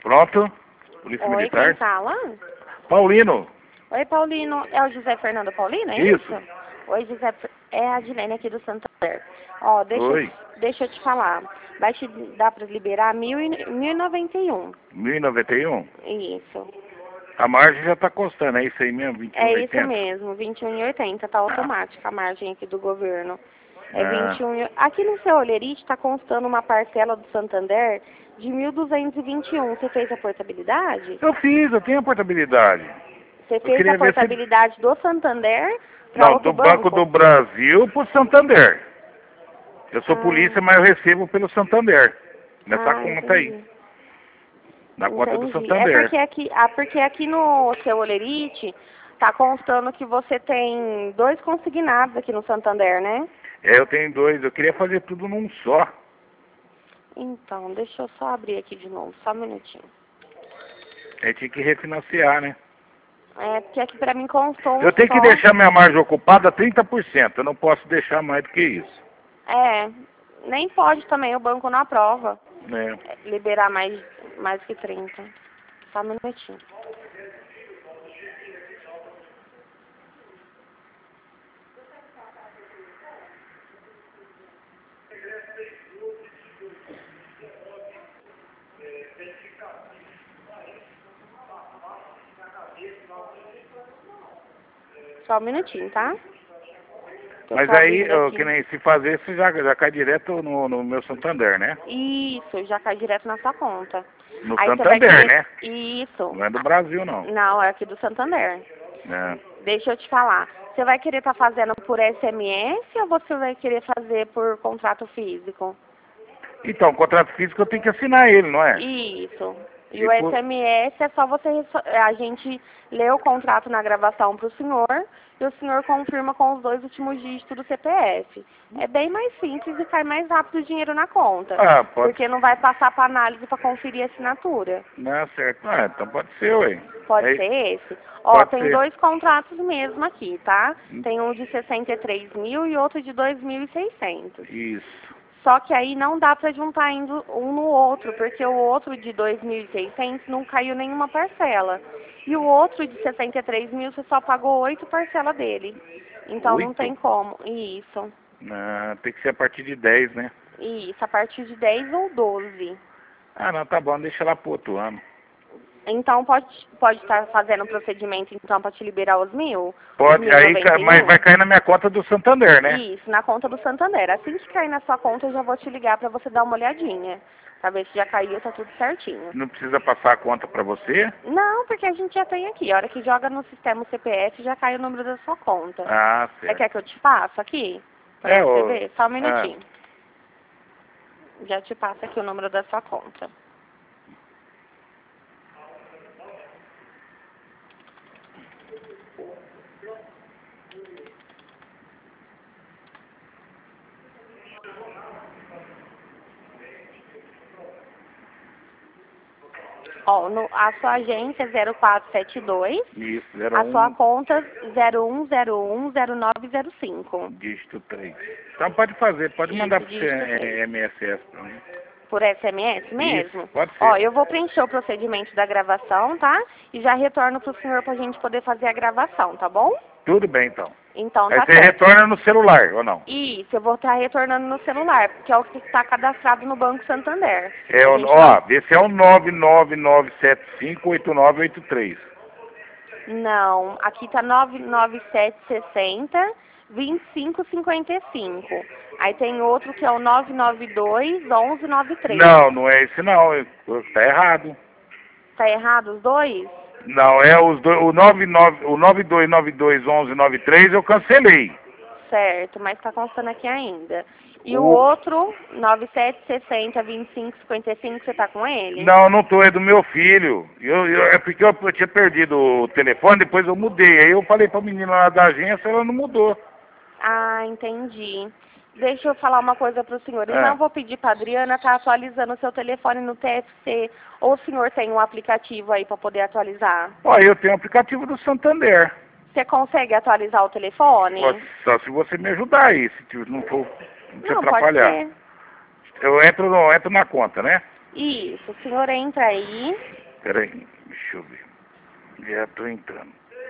Pronto? Polícia Oi, Militar. quem fala? Paulino. Oi, Paulino. É o José Fernando Paulino, é Isso. isso? Oi, José. É a Dilene aqui do Santander. Ó, Oi. deixa eu te falar. Vai te dar para liberar 1.091. 1091? Isso. A margem já tá custando, é isso aí mesmo? É isso 21,80? mesmo, 21,80. Tá automática a margem aqui do governo. É Ah. 21. Aqui no seu Olerite está constando uma parcela do Santander de 1.221. Você fez a portabilidade? Eu fiz, eu tenho a portabilidade. Você Eu fez a queria ver se... portabilidade do Santander para Não, outro do Banco do banco? Brasil pro Santander. Eu sou polícia, Ah, mas eu recebo pelo Santander. Nessa conta aí. entendi. Na conta do Entendi. É Santander. porque aqui no seu Olerite tá constando que você tem 2 consignados aqui no Santander, né? É, eu tenho 2. Eu queria fazer tudo num só. Então, deixa eu só abrir aqui de novo, só um minutinho. Aí tinha que refinanciar, né? É, porque aqui pra mim constou um Eu tenho que só. deixar minha margem ocupada a 30%. Eu não posso deixar mais do que isso. É, nem pode também, o banco não aprova Né? liberar mais que 30. Só um minutinho. Só um minutinho, tá? Eu Mas tô aí, abrindo aqui. que nem se fazer, você já cai direto no meu Santander, né? Isso, já cai direto na sua conta. No Aí você vai Santander, querer... né? Isso. Não é do Brasil, não. Não, é aqui do Santander. É. Deixa eu te falar. Você vai querer estar fazendo por SMS ou você vai querer fazer por contrato físico? Então, o contrato físico eu tenho que assinar ele, não é? Isso. E E o por... SMS é só a gente lê o contrato na gravação para o senhor e o senhor confirma com os 2 últimos dígitos do CPF. É bem mais simples e cai mais rápido o dinheiro na conta. Ah, pode Porque não vai passar para análise para conferir a assinatura. Não é certo. Ah, então pode ser, ué. Pode É, ser esse? Ó, pode tem ser. 2 contratos mesmo aqui, tá? Tem um de 63 mil e outro de 2.600. Isso. Só que aí não dá para juntar indo um no outro, porque o outro de 2.600 não caiu nenhuma parcela. E o outro de 63 mil você só pagou 8 parcelas dele. Então não 8? tem como. Isso. Ah, tem que ser a partir de 10, né? Isso, a partir de 10 ou 12. Ah, não, tá bom, deixa lá pro outro ano. Então pode estar fazendo o procedimento então para te liberar os 1.000? Os Pode, aí, mas vai 1.091? cair na minha conta do Santander, né? Isso, na conta do Santander. Assim que cair na sua conta, eu já vou te ligar para você dar uma olhadinha. Pra ver se já caiu, tá tudo certinho. Não precisa passar a conta pra você? Não, porque a gente já tem aqui. A hora que joga no sistema o CPF, já cai o número da sua conta. Ah, Você certo. quer que eu te passe aqui? Pra É, você ô... ver? Só um Ah, minutinho. Já te passo aqui o número da sua conta. Ó, a sua agência é 0472, isso, a sua 01, conta 01010905. dígito 3. Então pode fazer, pode mandar Isso, pro dígito 3. MSS pra mim. Por SMS Isso, mesmo? pode Ó, ser. eu vou preencher o procedimento da gravação, tá? E já retorno pro senhor pra gente poder fazer a gravação, tá bom? Tudo bem, então. Então Aí tá você certo. retorna no celular, ou não? Isso, eu vou estar retornando no celular, porque é o que está cadastrado no Banco Santander. É, A ó, gente não... esse é o 999758983. Não, aqui tá 99760 2555. Aí tem outro que é o 992 1193. Não, não é esse não, tá errado. Tá errado os dois? Não, é os dois, o 92921193 eu cancelei. Certo, mas tá constando aqui ainda. E o O... outro, 9760 2555, você tá com ele? Não, não tô, é do meu filho. É porque eu tinha perdido o telefone, depois eu mudei. Aí eu falei pra menina lá da agência, ela não mudou. Ah, entendi. Deixa eu falar uma coisa para o senhor. Eu não É. vou pedir para a Adriana estar atualizando o seu telefone no TFC. Ou o senhor tem um aplicativo aí para poder atualizar? Ó, eu tenho o aplicativo do Santander. Você consegue atualizar o telefone? Só se você me ajudar aí, se não for não te Não, pode atrapalhar. ser. Eu entro na conta, né? Isso, o senhor entra aí. Pera aí, deixa eu ver. Já tô entrando.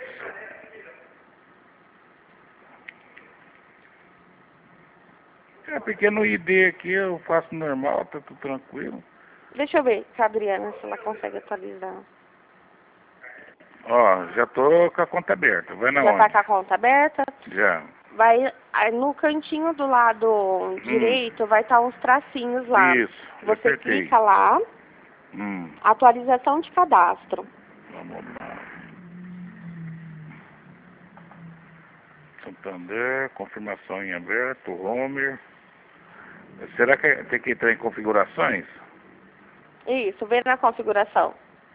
É porque no ID aqui eu faço normal, tá tudo tranquilo. Deixa eu ver com a Adriana se ela consegue atualizar. Ó, já tô com a conta aberta. Vai na Já onde? tá com a conta aberta? Já. Vai aí no cantinho do lado direito, vai estar uns tracinhos lá. Isso, eu Você apertei. clica lá, Hum, atualização de cadastro. vamos lá. Santander, confirmação em aberto, Homer. Será que tem que entrar em configurações? Isso, vê na configuração.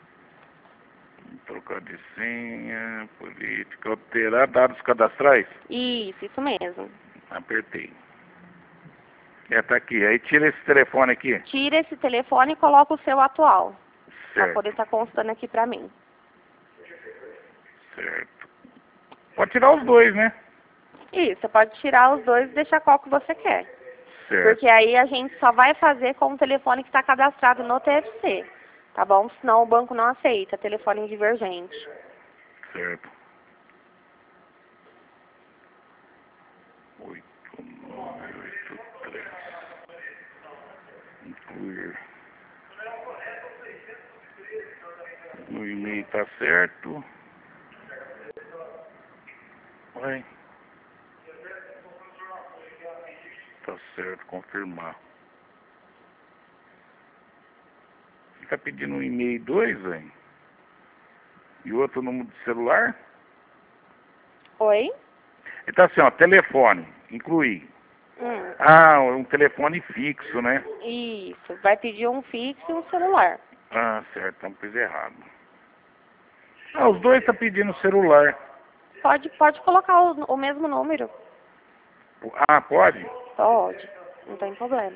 Trocar de senha, política, alterar dados cadastrais? Isso mesmo. Apertei. Tá aqui. Aí tira esse telefone aqui. Tira esse telefone e coloca o seu atual. Pra Certo, poder estar constando aqui pra mim. certo. Pode tirar os dois, né? Isso, você pode tirar os dois e deixar qual que você quer. Certo. Porque aí a gente só vai fazer com o telefone que está cadastrado no TFC. Tá bom? Senão o banco não aceita telefone divergente. Certo. 8983. Incluir. No e-mail tá certo. Vai. Tá certo, confirmar. Você tá pedindo um e-mail 2, velho? E outro número de celular? Oi? Ele tá assim, ó, telefone, incluir. Hum. Ah, um telefone fixo, né? Isso. Vai pedir um fixo e um celular. Ah, certo, então fiz errado. Ah, os dois tá pedindo celular. Pode colocar o mesmo número. Ah, pode? Pode. Não tem problema.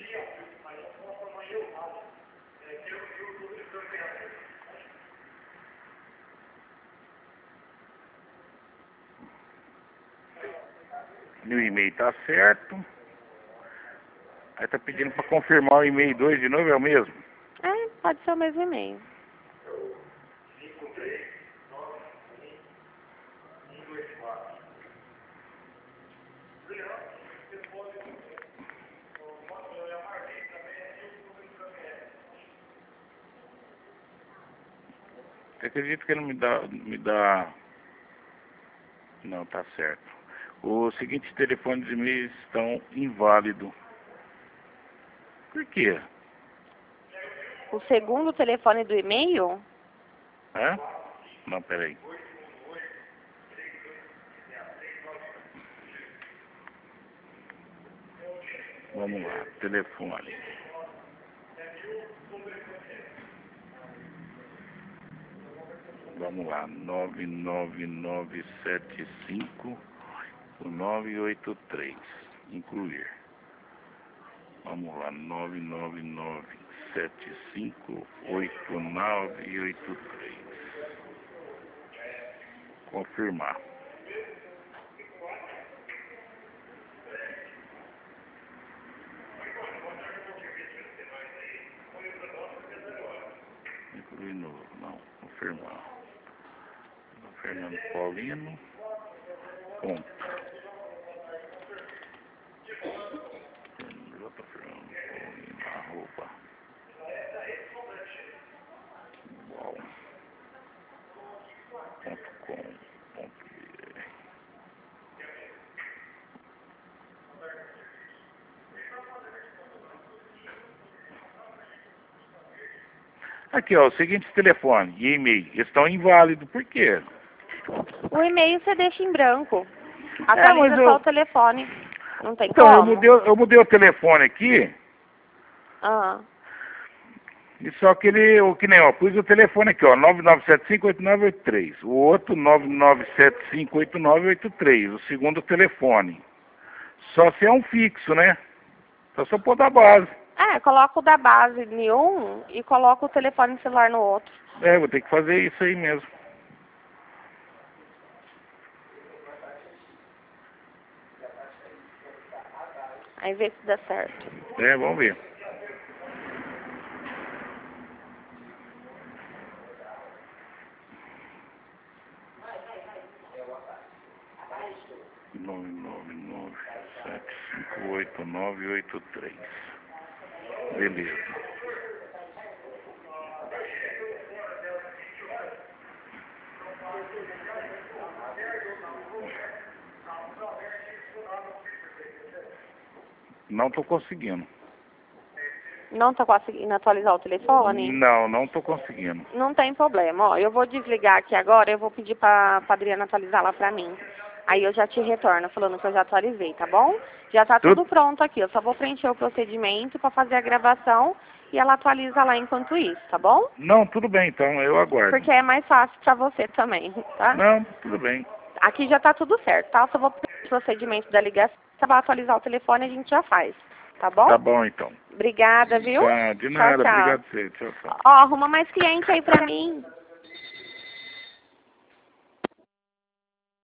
Meu e-mail tá certo. Aí tá pedindo pra confirmar o e-mail 2 de novo, é o mesmo? É, pode ser o mesmo e-mail. Você acredita que ele me dá... Não, tá certo. Os seguintes telefones e e-mails estão inválidos. Por quê? O segundo telefone do e-mail? Hã? Não, peraí. Vamos lá, telefone. Vamos lá, 99975-983. Incluir. Vamos lá, 99975-8983. Confirmar. Incluir novo, não. Confirmar. Fernando Paulino. Ponto. Fernando Paulino, arroba. Uau. .com.br. Aqui, ó, o seguinte telefone e e-mail estão inválidos. Por quê? O e-mail você deixa em branco. Mas Atualiza só o telefone. Não tem Então, como. eu mudei o telefone aqui, Ah. e só que ele, o que nem, ó, pus o telefone aqui, ó, 9975-8983. O outro, 9975-8983, o segundo telefone. Só se é um fixo, né? Só pôr da base. É, coloca o da base em um e coloca o telefone celular no outro. É, vou ter que fazer isso aí mesmo. Aí vê se dá certo. É, vamos ver. 8983. Beleza. Não estou conseguindo. Não está conseguindo atualizar o telefone? Não estou conseguindo. Não tem problema. Ó, eu vou desligar aqui agora, eu vou pedir para a Adriana atualizar lá para mim. Aí eu já te retorno falando que eu já atualizei, tá bom? Já tá tudo pronto aqui. Eu só vou preencher o procedimento para fazer a gravação e ela atualiza lá enquanto isso, tá bom? Não, tudo bem, então eu aguardo. Porque é mais fácil para você também, tá? Não, tudo bem. Aqui já tá tudo certo, tá? Eu só vou preencher o procedimento da ligação, você vai atualizar o telefone e a gente já faz, tá bom? Tá bom, então. Obrigada, viu? Tá, de nada. Tchau, tchau. Obrigado a você. Tchau, tchau. Ó, arruma mais cliente aí pra mim.